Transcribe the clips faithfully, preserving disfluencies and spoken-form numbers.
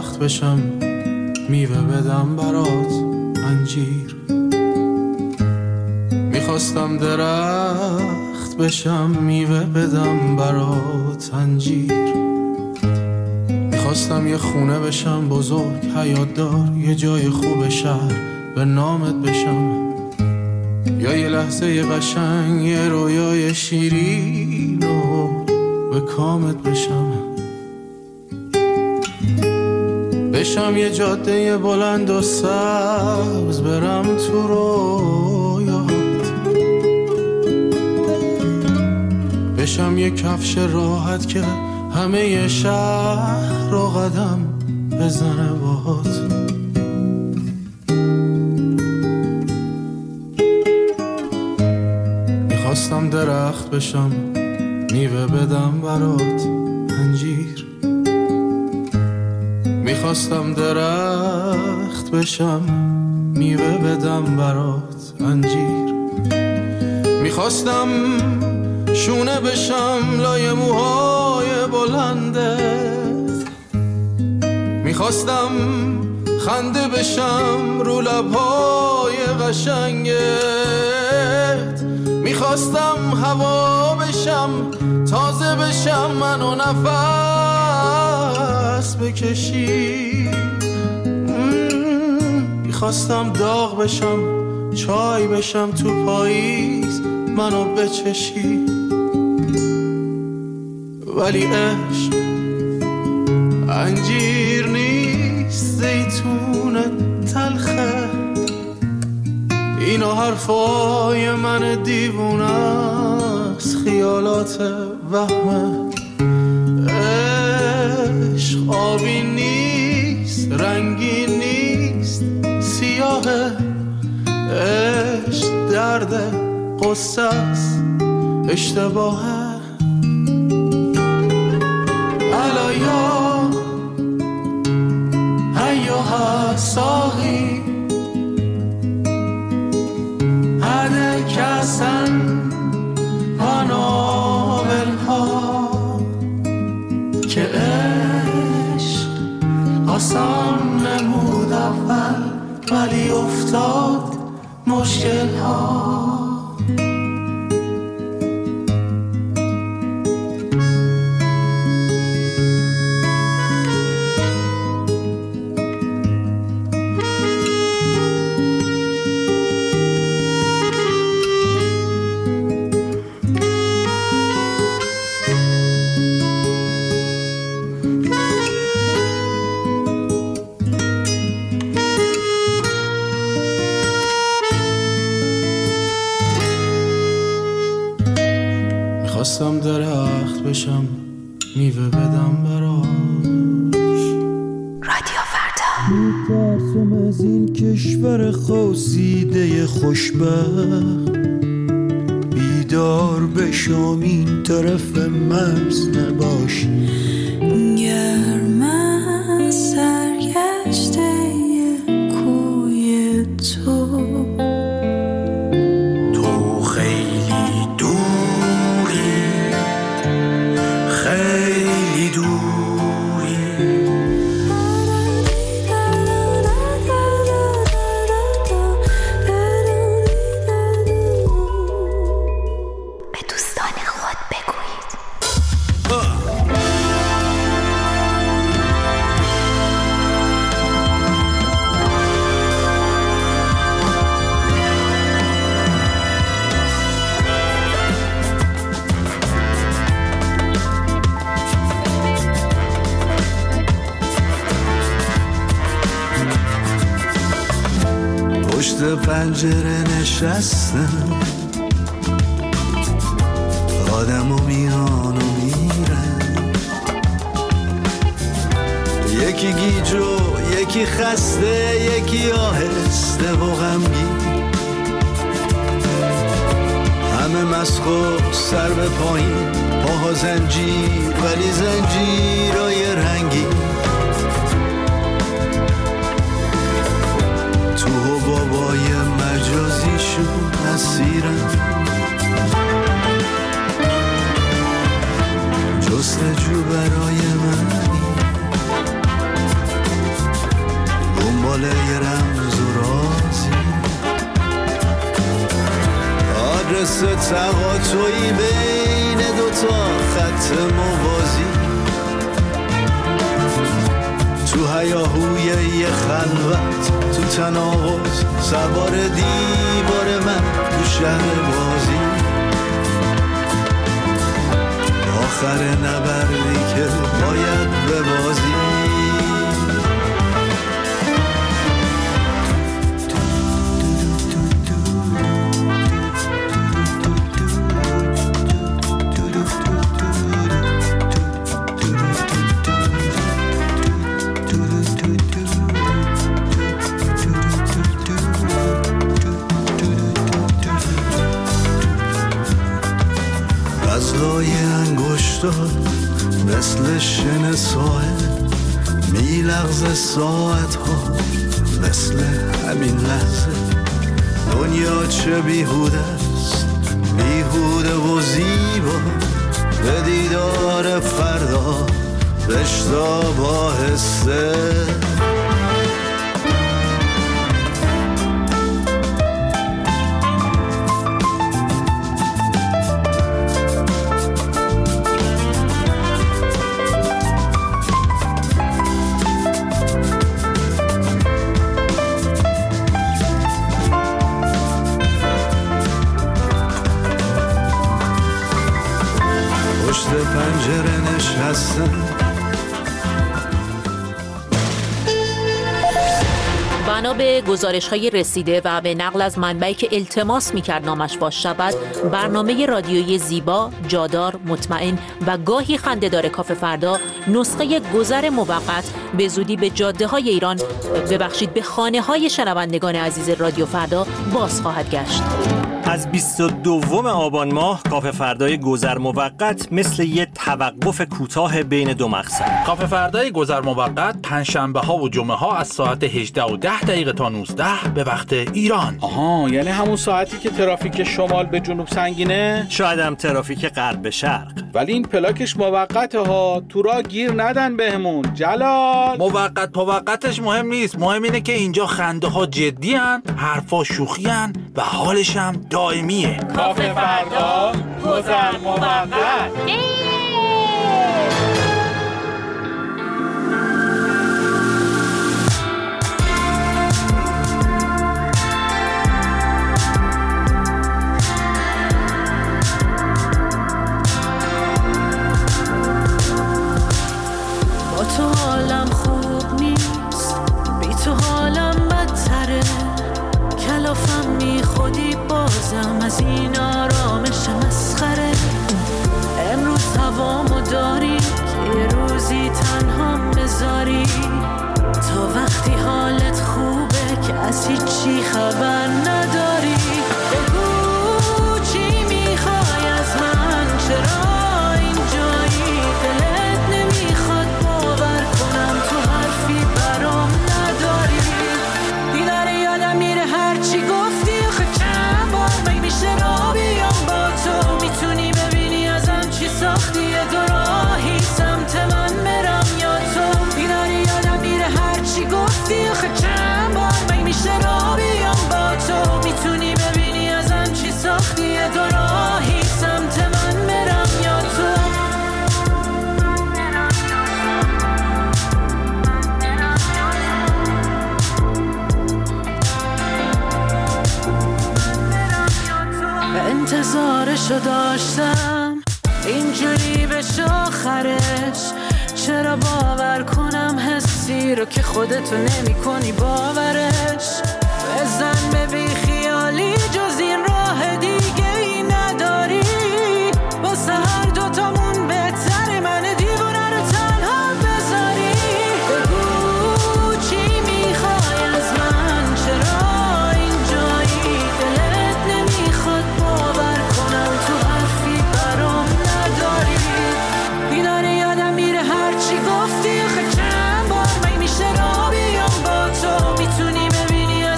درخت بشم میوه بدم برات انجیر. میخواستم درخت بشم میوه بدم برات انجیر. میخواستم یه خونه بشم بزرگ حیات دار، یه جای خوب شهر به نامت بشم، یا یه لحظه یه قشنگ یه رویای شیرین و به کامت بشم. بشم یه جاده بلند و سبز برم تو رویات. بشم یه کفش راحت که همه شهر رو قدم بزنه باهات. میخواستم درخت بشم میوه بدم برات انجیر. میخواستم درخت بشم میوه بدم برات انجیر. میخواستم شونه بشم لای موهای بلندت. میخواستم خنده بشم رو لبهای قشنگت. میخواستم هوا بشم تازه بشم منو نفس بکشی. میخواستم داغ بشم چای بشم تو پاییز منو بچشی. ولی عشق انجیر نیست زیتون تلخه. اینو حرفای من دیوونه است خیالات وهمه. عشق آبی نیست رنگی نیست سیاهه. عشق درد قصه است اشتباهه. الایا ایها ساقی هده کسن پانابلها که عشق آسان نمود اول ولی افتاد مشکل ها. میخواستم درخت بشم میوه بدم براش. رادیو فردا. میترسم از این کشور خواسیده خوشبخت، بیدار بشم این طرف مرز نباش. گرم از سرگشته کوی تو، تو خیلی دوری خیلی دوری. به دوستان خود بگویید. پشت پنجره نشستم، آدم و میان و میرن، یکی گیجو یکی خسته یکی آهسته و غمگین، همه مسخ و سر به پایین، پاها زنجیر ولی زنجیرای رنگی، تو و بابای مجازیشون اسیرن، جستجو برای منی، مثل تقاطعی بین دوتا خط موازی، تو هیاهوی یه خلوت، تو تناقض سوار دیوار من تو شهر بازی، آخر نبردی که باید ببازی. مثل شن ساحل میلغز ساعت ها، مثل همین لحظه دنیا چه بیهوده است، بیهوده و زیبا، به دیدار فردا بشتا باهسته. پنجره نشستم. بنا به گزارش‌های رسیده و به نقل از منبعی که التماس می‌کرد نامش فاش شود، برنامه رادیویی زیبا، جادار، مطمئن و گاهی خنده‌دار کافه فردا نسخه گذر موقت به زودی به جاده‌های ایران، ببخشید به خانه‌های شنوندگان عزیز رادیو فردا باز خواهد گشت. از بیست و دوم آبان ماه کافه فردای گذر موقت مثل یه توقف کوتاه بین دو مقصد. کافه فردای گذر موقت پنجشنبه ها و جمعه ها از ساعت هجده و ده دقیقه تا نوزده به وقت ایران. آها، یعنی همون ساعتی که ترافیک شمال به جنوب سنگینه؟ شاید هم ترافیک غرب به شرق. ولی این پلاکش موقته ها، تو راه گیر ندن بهمون. جلال موقت موقتش مهم نیست، مهم اینه که اینجا خنده ها جدی ان، حرفا شوخی ان و حالش هم دائمیه. کافه فردا گذر موقت. با تو حالم خوب نیست، بی تو حالم بدتره، کلافم می خودی بازم از این آرامش مسخره. امروز هوامو داری که یه روزی تنها بذاری، تا وقتی حالت خوبه که از هیچی خبر نداری. بگو چی میخوای از من، چرا اینجایی، دلت نمیخواد باور کنم تو حرفی برام نداری. دیداره یادم میره هرچی گفتی، آخه چند بار می میشه را بیام با تو، میتونی ببینی ازم چی ساختی، یه دو راهی سمت من برم یا تو. دیداره یادم میره هرچی گفتی، آخه چند بار می میشه را بیام با تو، میتونی ببینی ازم چی ساختی، یه دو راهی سمت من برم یا تو. انتظارشو داشتم اینجوری بشه آخرش، چرا باور کنم حسی رو که خودتو نمی کنی باورش. بزن به بی خیالی جز این راه دیگه ای نداری، واسه هر دوتامون بهتره من دیوونه رو تنها بذاری. بگو چی میخوای از من، چرا اینجایی، دلت نمیخواد باور کنم تو حرفی برام نداری. دیداره یادم میره هرچی گفتی، آخه چند بار می میشه را بیام با تو، میتونی ببینی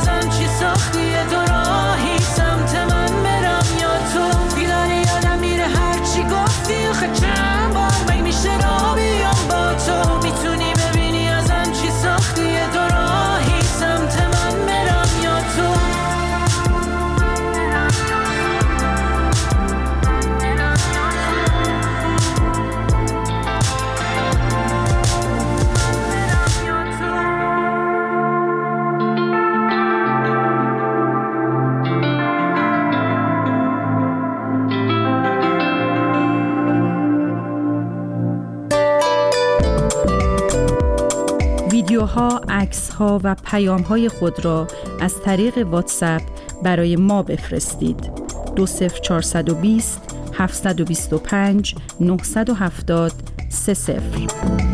ها، عکس ها و پیام های خود را از طریق واتساپ برای ما بفرستید. دو صفر چهارصد و بیست هفتصد و بیست و پنج نهصد و هفتاد سه صفر.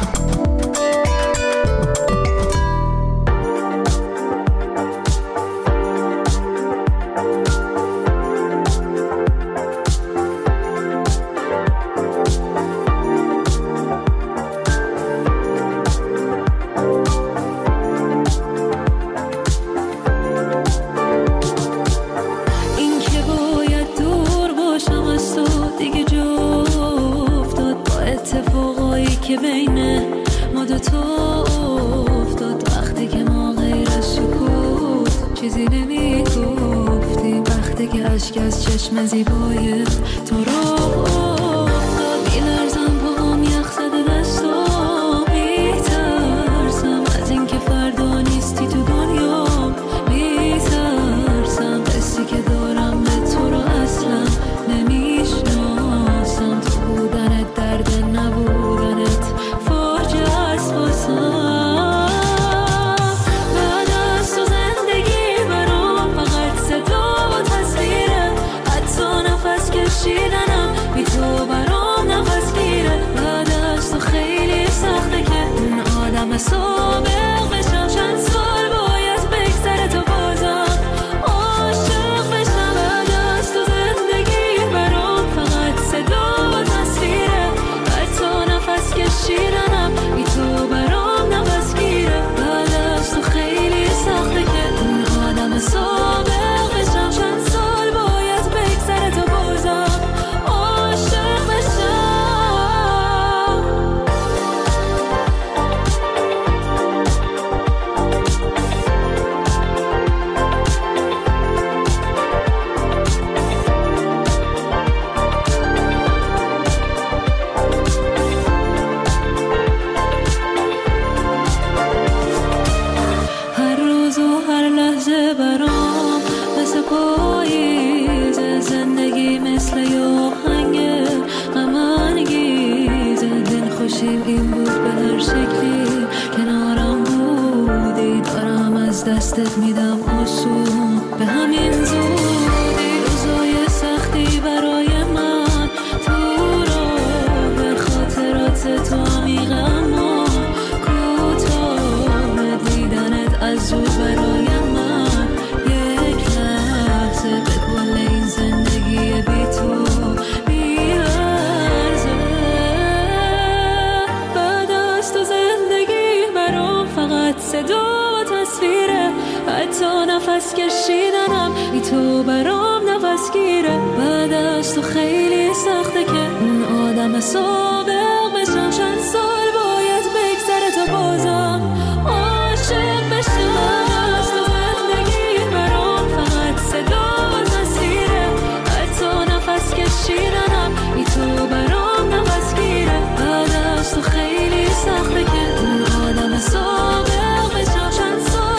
دستت میدم آسون به همین زودی روزای سختی برای من تو راه خاطرات تو عمیق اما کوتاه دیدنت از زود برای من یک لحظه به کل این زندگی بی تو میارزه بعد از تو زندگی برام فقط صدا حتی نفس کشیدنم ای تو برام نفس گیره بعد از تو خیلی سخته که اون آدم سابق بشم چند سال باید بگذره تا بازم عاشق بشم از تو زندگی برام فقط صدا و تصویره حتی نفس کشیدنم ای تو برام نفس گیره بعد از تو خیلی سخته که اون آدم سابق بشم چند سال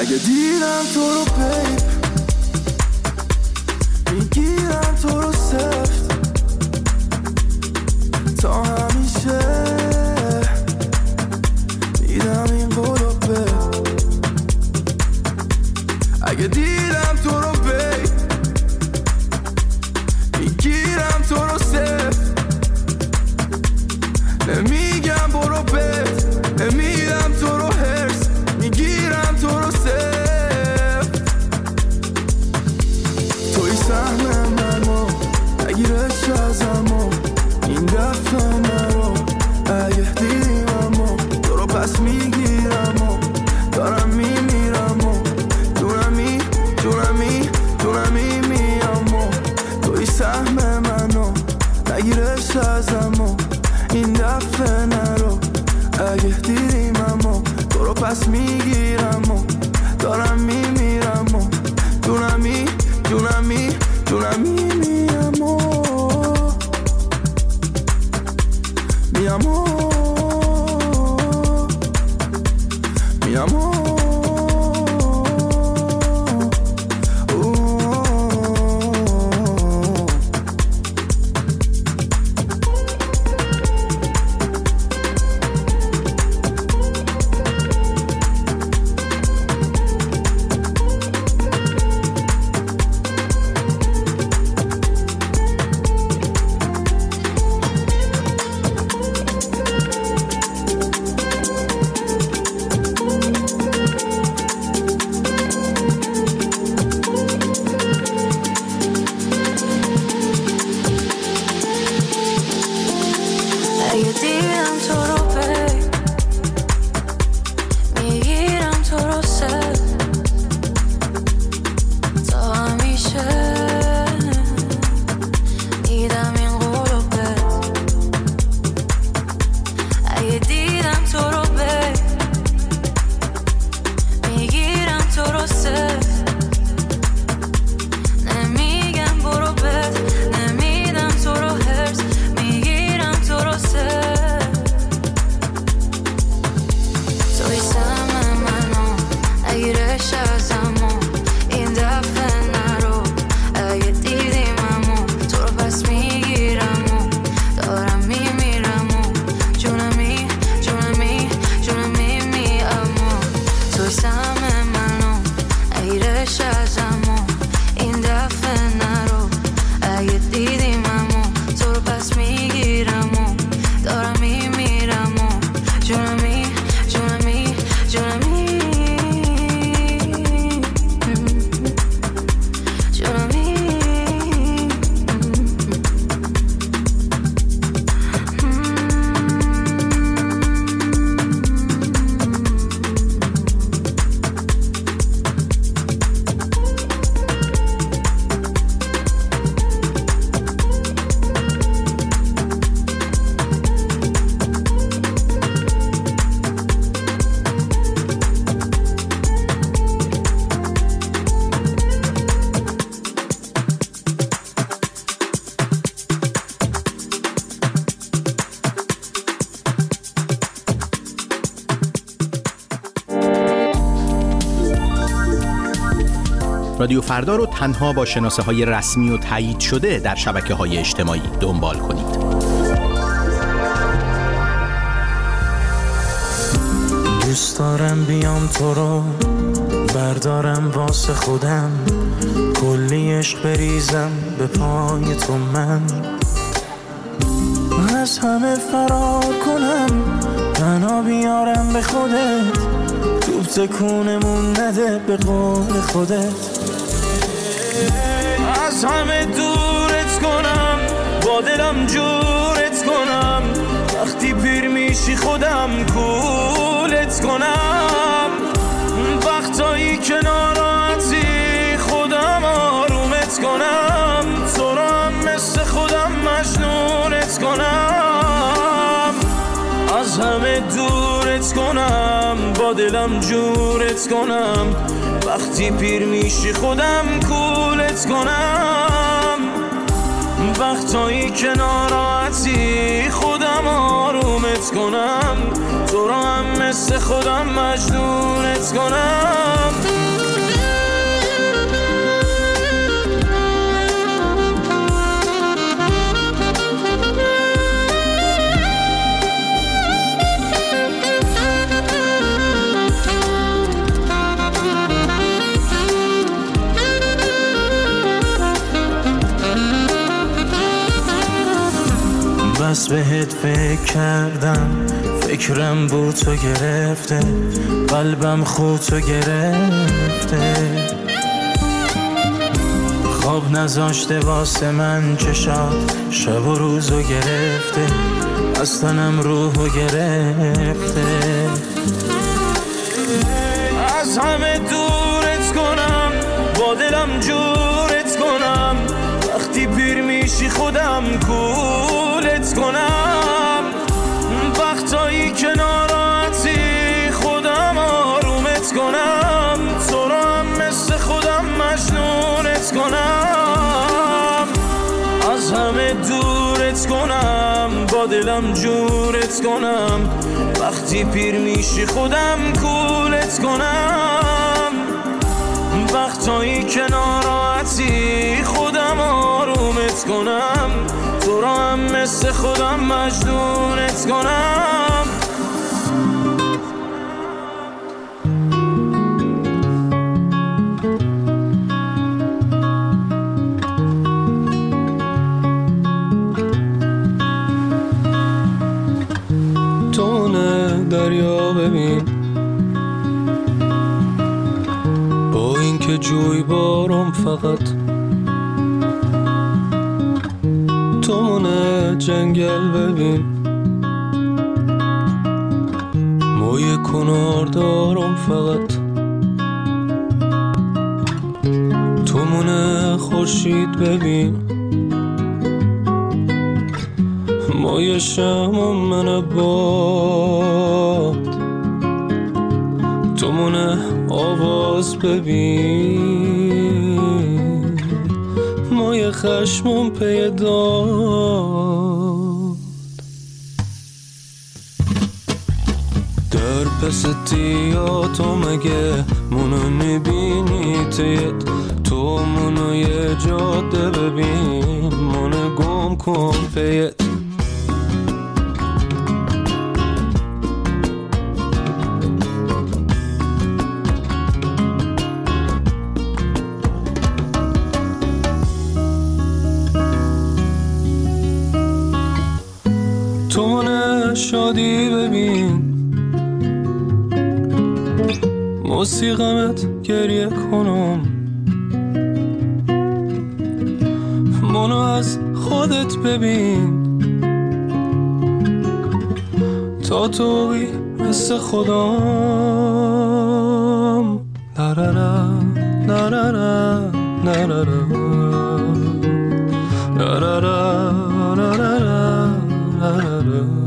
اگه دیدم تو رو بیب میگیرم تو رو سفت تا همیشه میدم این قولو به اگه دیدم تو رو بیب میگیرم تو رو سفت نمیگم برو بت نمیدم تو رو هرس میگیرم تو رو سفت توی سهم منو نگیرش ازمو این دفعه نرو اگه دیدیم امو تو رو پس میگیرم و دارم میمیرم و دونمی دونمی دونمی میام و توی سهم منو نگیرش ازمو این دفعه نرو اگه دیدیم امو تو رو پس میگیرم و دارم میمیرم و دونمی دونمی دونمی میام و میام و میام و رادیو فردا رو تنها با شناسه های رسمی و تایید شده در شبکه های اجتماعی دنبال کنید. دوست دارم بیام تو رو بردارم واسه خودم کلی عشق بریزم به پای تو من از همه فرار کنم تنها بیارم به خودت توب تکونمون نده به قول خودت از همه دورت کنم با دلم جورت کنم وقتی پیر میشی خودم کولت کنم وقتایی که ناراحتی خودم آرومت کنم تو رو هم مثل خودم مجنونت کنم از همه دورت کنم با دلم جورت کنم وقتی پیر میشی خودم کولت کنم وقتایی که ناراحتی خودم آرومت کنم تو رو هم مثل خودم مجنونت کنم بس بهت فکر کردم، فکرم بود تو گرفته، قلبم خود تو گرفته، خواب نذاشته واسه من چشات، شب و روزو گرفته، از تنم روحو گرفته. از همه دورت کنم، با دلم جورت کنم، وقتی پیر میشی خودم کولت کنم، وقتایی که ناراحتی خودم آرومت کنم، تو رو هم مثل خودم مجنونت کنم. از همه دورت کنم، با دلم جورت کنم، وقتی پیر میشی خودم کولت کنم، وقتایی که ناراحتی خودم آرومت کنم، تو رو هم مثل خودم مجنونت کنم. تونه دریا ببین، با این که جوی بارم فقط، تونه جنگل ببین، موی کنار دارم فقط، تمونه خورشید ببین، موی شم من باد، تمونه آواز ببین، موی خشمم پیداد. در پس تیاتو مگه منو نبینی تیت، تو منو یه جاده ببین، منو گم کن پیت. شادی ببین، موسیقمت گریه کنم، منو از خودت ببین، تا توی مثل خودم. نرارا نرارا نرارا نرارا نرارا نرارا.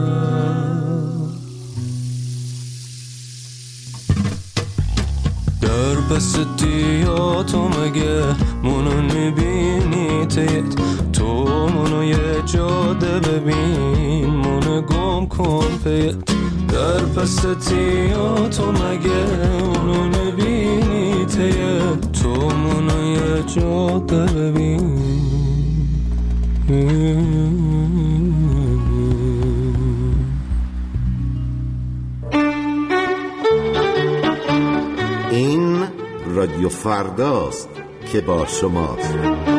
در پس دیاتو مگه منو نبینی تیت، تو منو یه جاده ببین، منو گم کن پیت. در پس دیاتو مگه منو نبینی تیت، تو منو یه جاده ببین. این رادیو فرداست که با شماست.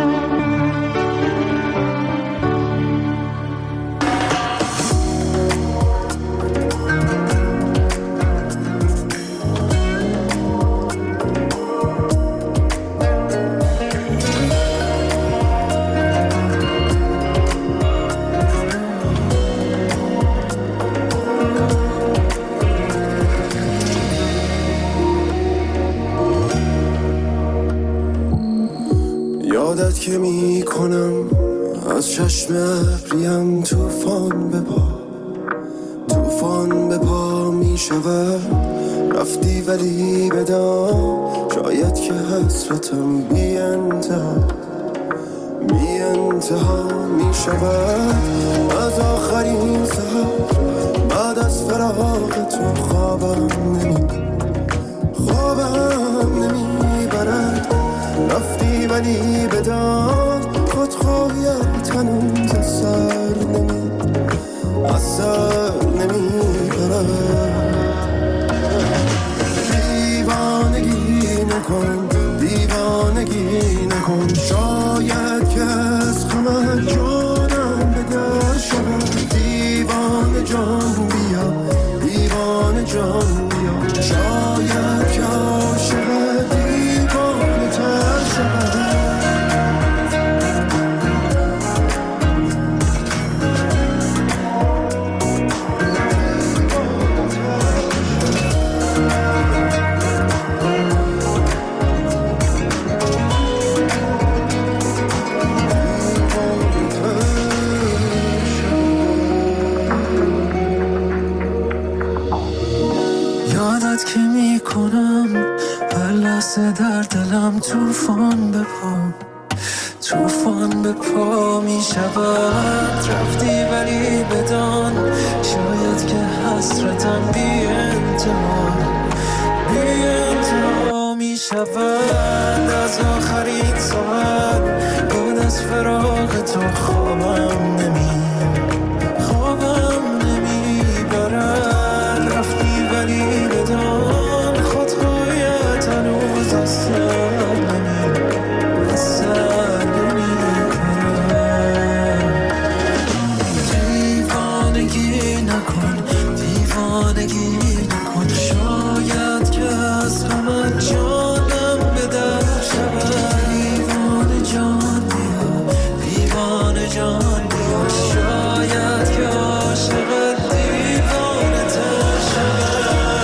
یادت که می کنم از چشم ابریم توفان به پا، توفان به پا می شود. رفتی ولی بدان شاید که حسرتم بی انتها بی انتها می شود. از آخرین سحر بعد از فراق تو خوابم نمی خوابم نمی برد. رفتی ولی بدان خودخواهیت هنوز از سر نمی از سر نمی برد. دیوانگی نکن دیوانگی نکن، شاید که از غمت جانم به در شود. یاد که میکنم هر لحظه در دلم توفان به پا توفان به پا میشود. رفتی ولی بدان شاید که حسرتم بی انتها بی انتها میشود. از آخرین ساعت بعد از فراق تو خوابم نمی خوابم نمیبرد. رفتی ولی بدان خودخواهیت هنوز از سر نمی از سر نمیبرد. دیوانگی نکن دیوانگی نکن شاید که از غمت جانم به در شود. دیوانه جان بیا دیوانه جان بیا شاید که عاشقت دیوانه تر شود.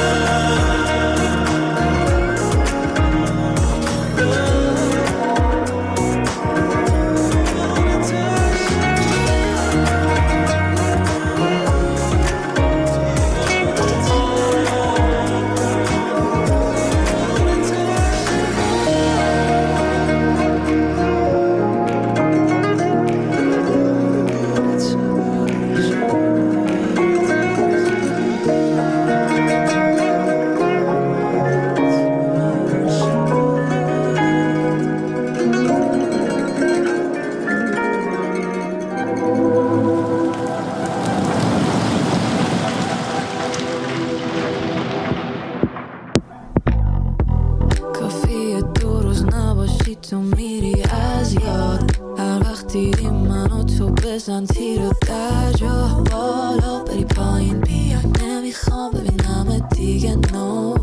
کافیه دو روز نباشی تو میری از یاد. هر وقت دیدی منو تو بزن تیر و در جا بالا بری پایین بیا. نمیخوام ببینم دیگه نو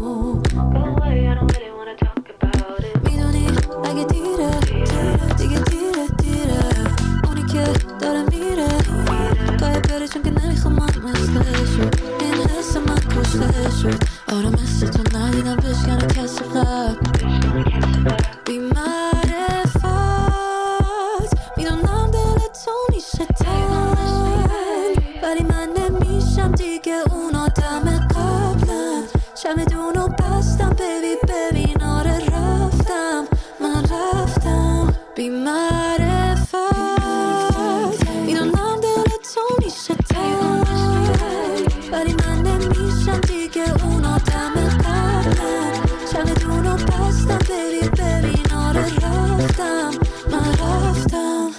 میدونی اگه دیره دیگه دیره دیره. اونی که داره میره باید بره چون که نمیخوام من مثل شد. این حس من کشته شد. آره مثل تو ندیدم بشکنه کسی قبل بی معرفت. میدونم دل تو میشه تنگ ولی من نمیشم دیگه اون آدم قبلم. چمدونو بستم بیبی ببین آره رفتم من رفتم بی معرفت. میدونم دل تو میشه تنگ ولی من نمیشم دیگه اون آدم قبلم. چمدونو بستم بیبی ببین آره رفتم من رفتم.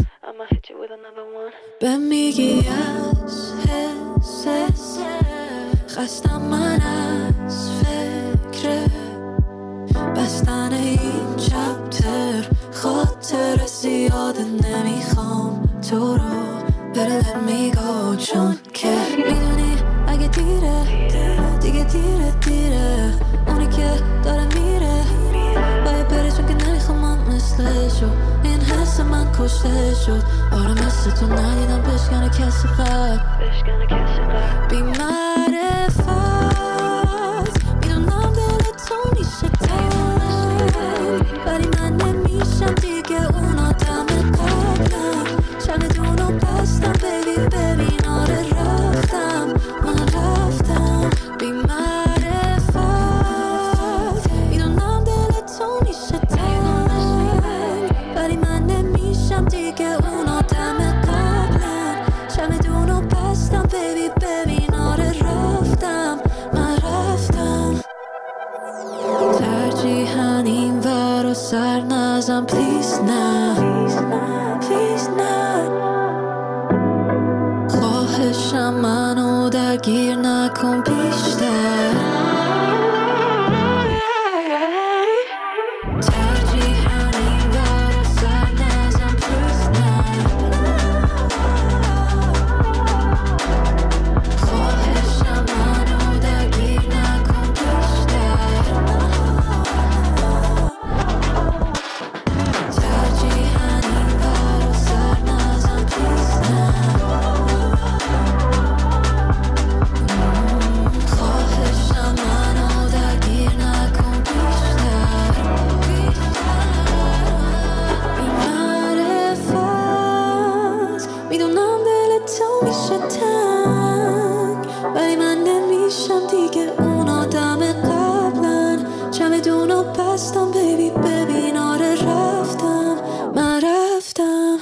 به میگی از حس خستم من از فکر بستن این چپتر. خاطر زیاده نمیخوام تو رو بره let me go چون که میدونی اگه دیره دیگه دیره دیره. اونی که داره میره باید بره چون که نمیخوام من مثل شو. این حس من کشته شد. آره مثل تو ندیدم بشکنه کسی قبل بی معرفت. میدونم دل تو میشه تنگ ولی من نمیشم دیگه اون آدم قبلم. چمدونو بستم بیبی ببین آره رفتم من رفتم بی معرفت. میدونم دل تو میشه تنگ ولی من نمیشم دیگه اون آدم قبلم. چمدونو بستم بیبی ببین آره رفتم من رفتم. ترجیحاً این ور و سر نزم پلیز نه پلیز نه. خواهشم منو درگیر نکن بیشتر. ترجیحاً این ور و سر نزم پلیز نه. خواهشم منو درگیر نکن بیشتر. ترجیحاً این ور و سر نزم پلیز نه. خواهشم منو درگیر نکن بیشتر. بی معرفت میدونم دل تو میشه تنگ ولی من نمیشم دیگه اون آدم قبلم. بستم بیبی ببین آره رفتم من رفتم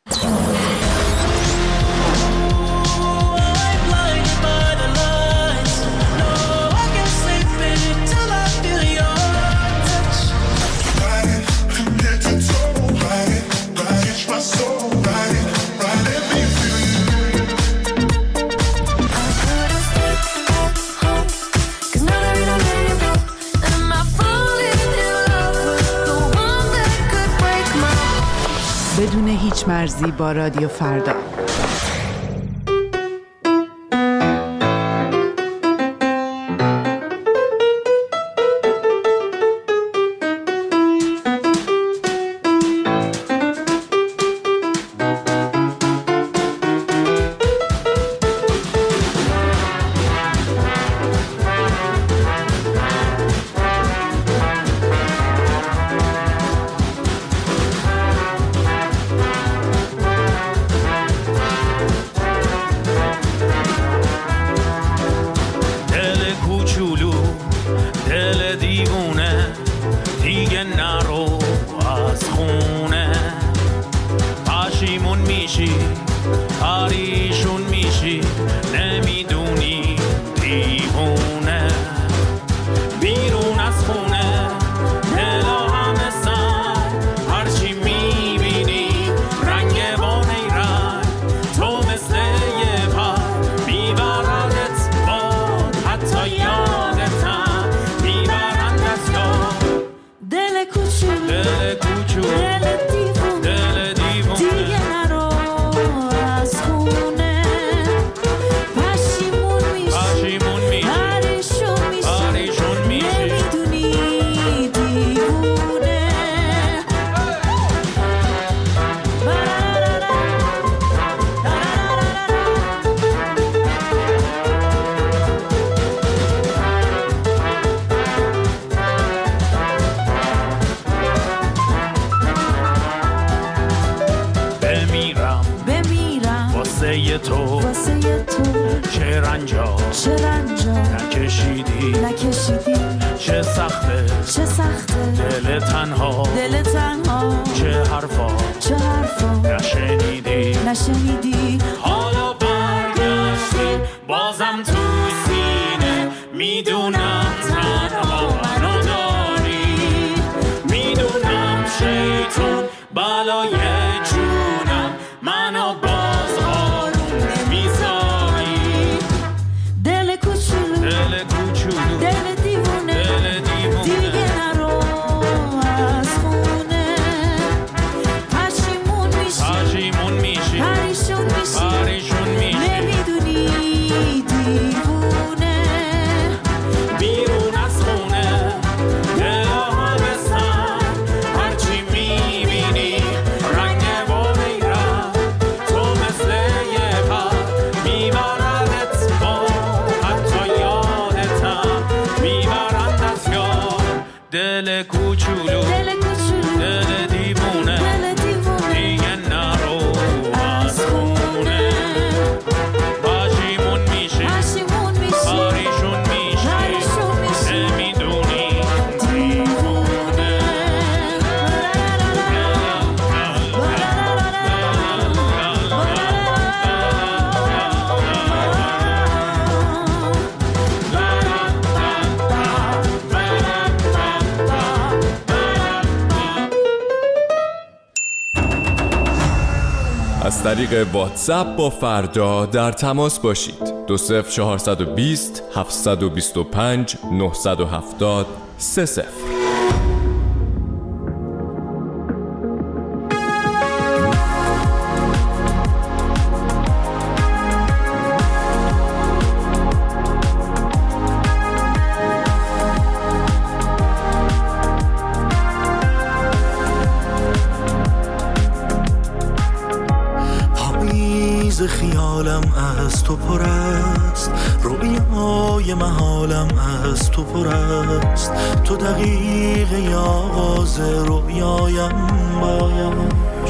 بدون هیچ مرزی با رادیو فردا. از طریق واتساپ با فردا در تماس باشید. دو صفر چهارصد و بیست هفتصد و بیست و پنج نهصد و هفتاد سه صفر. خیالم از تو پر است، رویای محالم از تو پر است، تو دقیقه آغاز رویایم باش.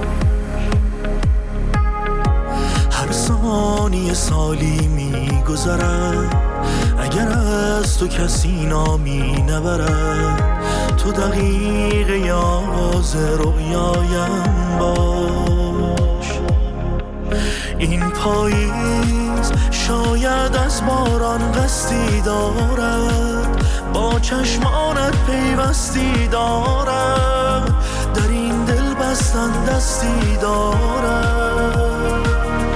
هر ثانیه سالی می گذرد، اگر از تو کسی نامی نبرد، تو دقیقه آغاز رویایم باش. این پاییز شاید از باران قصدی دارد، با چشمانت پیوستی دارم، در این دل بستن دستی دارم.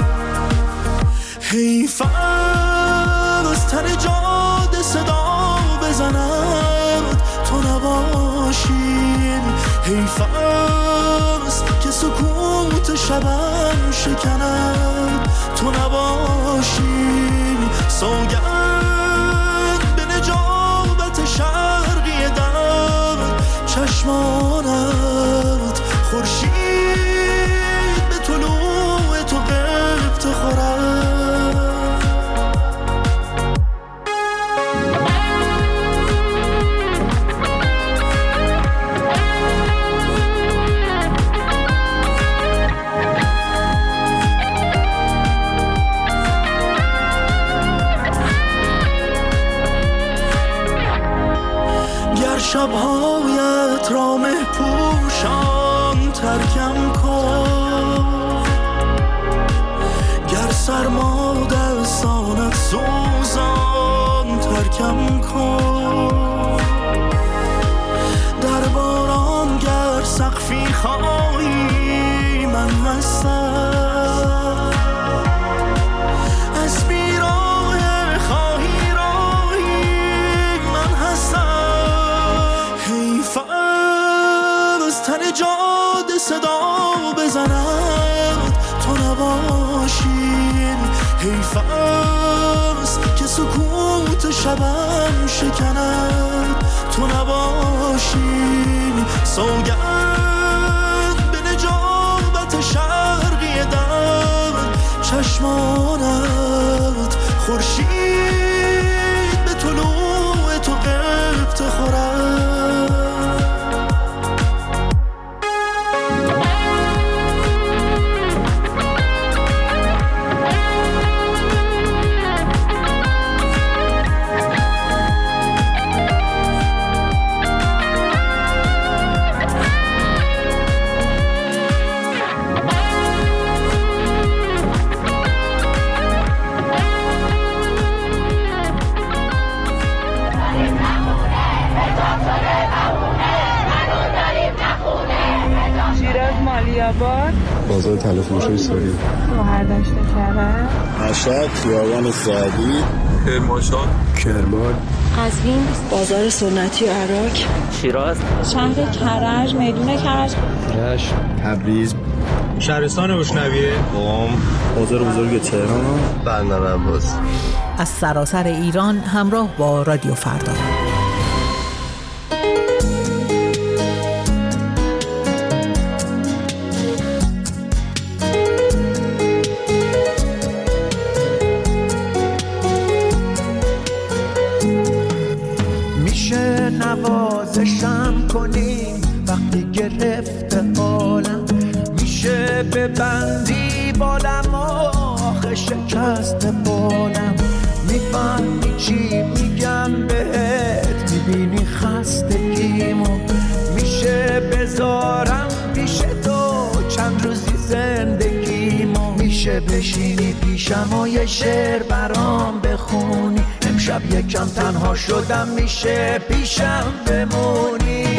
حیف از تن جاده صدا بزند تو نباشین، حیف است که سکوت شبم شکند تو نباشین. سوگند به نجابت شرقی دم چشمانت، خورشید به طلوع تو قبط خورد. شبهایت را مه پوشان ترکم کن، گر سرما دستانت سوزان ترکم کن. در باران گر سقفی خواهی من هستم، از بیراه خواهی راهی من هستم. از تن جاده صدا بزند تو نباشین، حیف است که سکوت شبم شکند تو نباشین. سوگند به نجابت شرقی دم چشمانت، خورشید به طلوع تو قبط خورد. بازار تلفروشی سوری، شهردشت کرد، مشهد، خیابان سعدی، کرمانشاه، کرمان، قزوین، بازار سنتی و عراق، شیراز، شهر کرج، میدون کرج، رشت، تبریز، شهرستان بشنویه، قم، بازار بزرگ تهران، بندر عباس. از سراسر ایران همراه با رادیو فردا. نوازشم کنیم وقتی گرفته حالم، میشه ببندی بالم آخه شکست بالم. میفهمی چی میگم بهت، میبینی خستگیمو، میشه بذارم پیش تو چند روزی زندگیمو. میشه بشینی پیشم و یه شعر برام بخونی، امشب یکم تنها شدم میشه پیشم بمونی.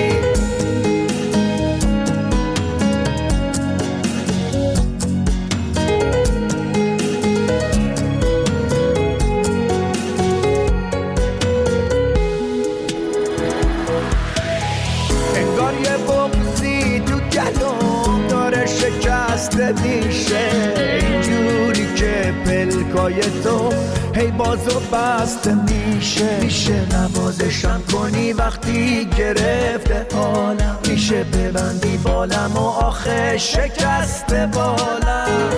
انگار یه بغضی تو گلوم داره شکسته میشه، اینجوری که پلکای تو هی بازو بسته میشه. میشه نوازشم کنی وقتی گرفته حالم، میشه ببندی بالم و آخه شکسته بالم.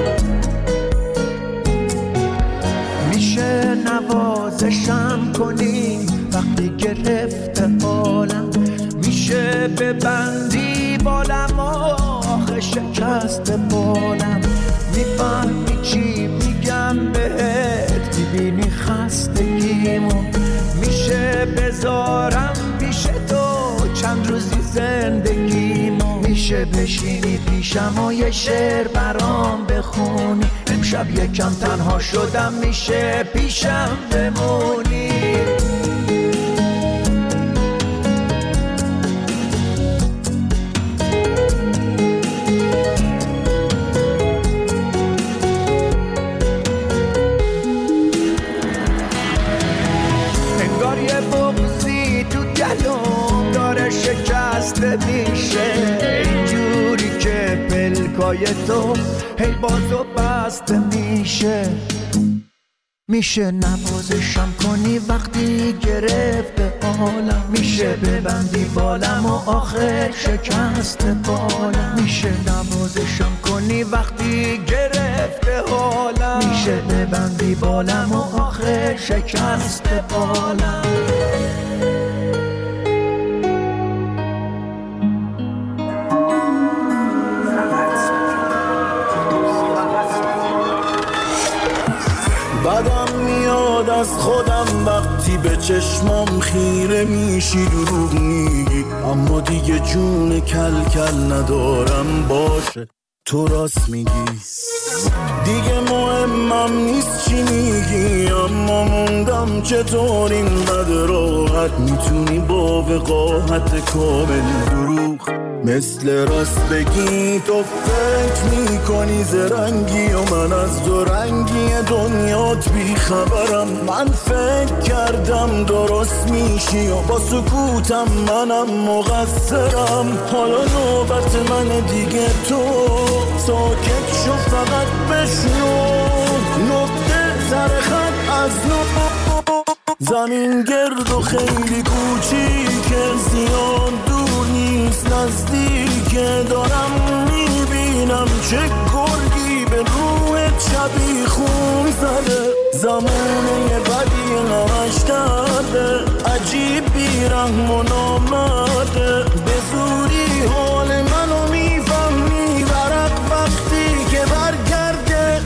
میشه نوازشم کنی وقتی گرفته حالم، میشه ببندی بالم و آخه شکسته بالم. میفهمی چی میگم بهت، میبینی خستگیمو، میشه بذارم پیش تو چند روز زندگیمو. میشه بشینی پیشم و یه شعر برام بخونی؟ امشب یکم تنها شدم، میشه پیشم بمونی؟ انگار یه بغضی تو دلم داره شکسته میشه، اینجوری که پلکای تو هی باز و بسته میشه. میشه نوازشم کنی وقتی گرفته حالم، میشه ببندی بالم و آخر شکست بالم. میشه نوازشم کنی وقتی گرفته حالم، میشه ببندی بالم و آخر شکست بالم. بدم میاد از خودم وقتی به چشمام خیره میشی دروغ میگی، اما دیگه جون کل کل ندارم، باشه تو راست میگی. دیگه مهمم نیست چی میگی، اما موندم چطور اینقدر راحت میتونی با وقاحت کامل دروغ مثل راست بگی. تو فکر میکنی زرنگی و من از دو رنگی دنیات بیخبرم. من فکر کردم درست میشی و با سکوتم منم مقصرم. حالا نوبت من دیگه، تو ساکت شو فقط بشنو، نقطه سر خط از نو. زمین گرد و خیلی کوچیکه، زیاد دور نیست نزدیکه. دارم میبینم چه گرگی به روح شبی خون زده. زمانه بدی نمش کرده، عجیب بیرحم و نامرده. به زودی حال منو میفهمی، ورق وقتی که برگرده.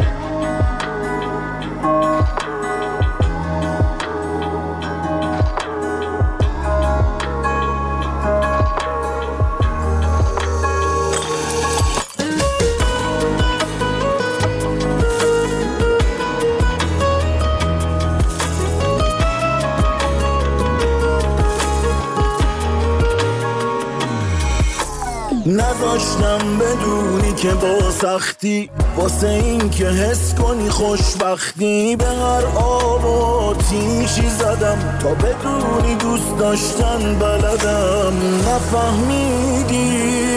نذاشتم بدونی که با سختی، واسه این که حس کنی خوشبختی، به هر آب و آتیشی زدم تا بدونی دوست داشتن بلدم. نفهمیدی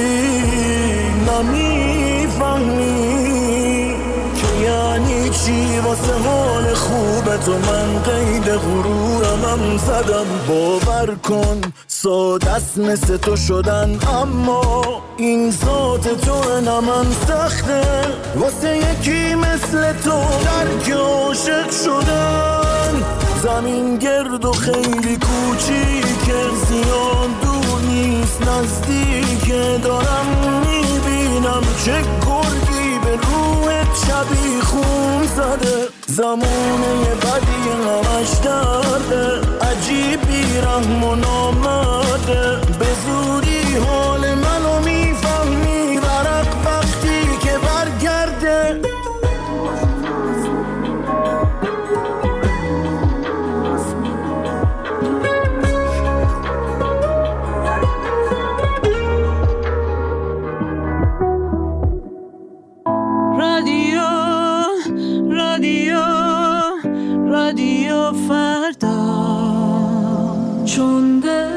نمیفهمی که یعنی چی واسه حال خوبه تو. من قید غرورمم زدم، باور کن ساده است مثل تو شدن، اما این ذات تو نه من سخته. واسه یکی مثل تو درک عاشق شدن. زمین گرد و خیلی کوچیکه، زیاد دور نیست نزدیکه. دارم میبینم چه گرگی به روحت شبی خون زده. زمانه بدی همش درده، عجیب بیرحم و نامرده. به زودی حال منو میفهمی، ورق وقتی که برگرده. چون دل